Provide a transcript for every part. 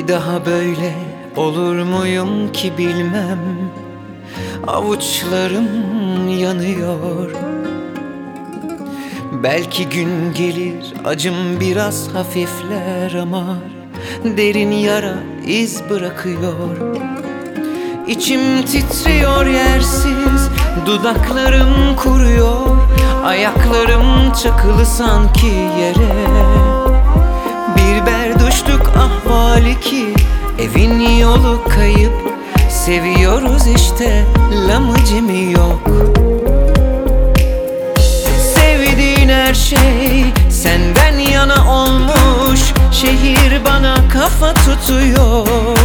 daha böyle olur muyum ki bilmem. Avuçlarım yanıyor. Belki gün gelir acım biraz hafifler ama derin yara iz bırakıyor. İçim titriyor yersiz, dudaklarım kuruyor, ayaklarım çakılı sanki yere. Bir berduşluk ahvali ki evin yolu kayıp, seviyoruz işte lamıcımı yok. Sevdiğin her şey senden yana olmuş, şehir bana kafa tutuyor.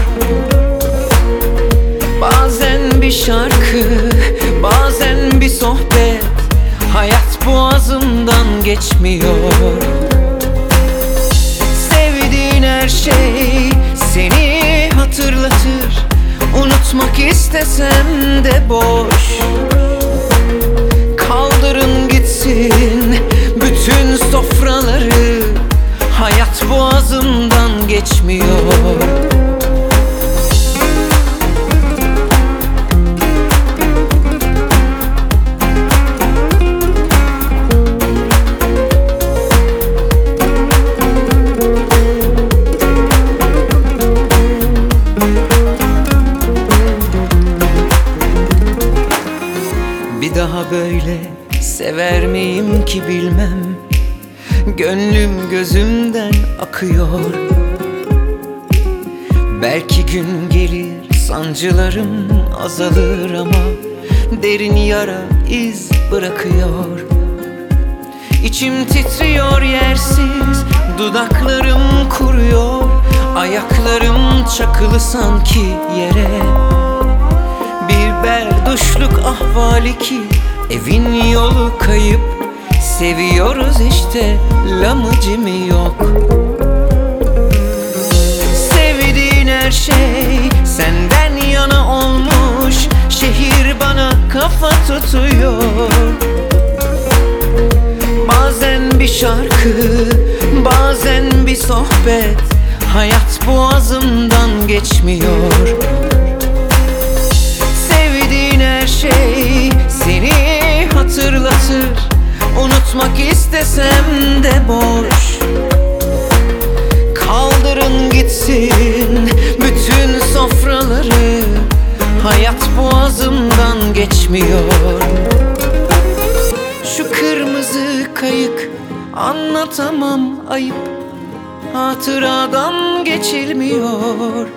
Bazen bir şarkı, bazen bir sohbet, hayat boğazımdan geçmiyor. Sevdiğin her şey seni hatırlatır, unutmak istesem de boş. Kaldırın gitsin bütün sofraları, hayat boğazımdan geçmiyor. Bir daha böyle sever miyim ki bilmem. Gönlüm gözümden akıyor. Belki gün gelir sancılarım azalır ama derin yara iz bırakıyor. İçim titriyor yersiz, dudaklarım kuruyor, ayaklarım çakılı sanki yere. Bir berduşluk ahvali ki evin yolu kayıp, seviyoruz işte lamıcımı yok. Sevdiğin her şey senden yana olmuş, şehir bana kafa tutuyor. Bazen bir şarkı, bazen bir sohbet, hayat boğazımdan geçmiyor. Her şey seni hatırlatır, unutmak istesem de boş. Kaldırın gitsin bütün sofraları, hayat boğazımdan geçmiyor. Şu kırmızı kayık anlatamam ayıp, hatıradan geçilmiyor.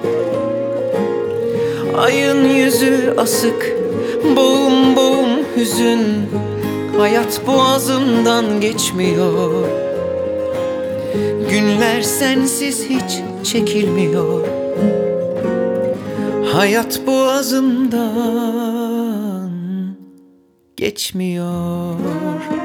Ayın yüzü asık, boğum boğum hüzün, hayat boğazımdan geçmiyor. Günler sensiz hiç çekilmiyor, hayat boğazımdan geçmiyor.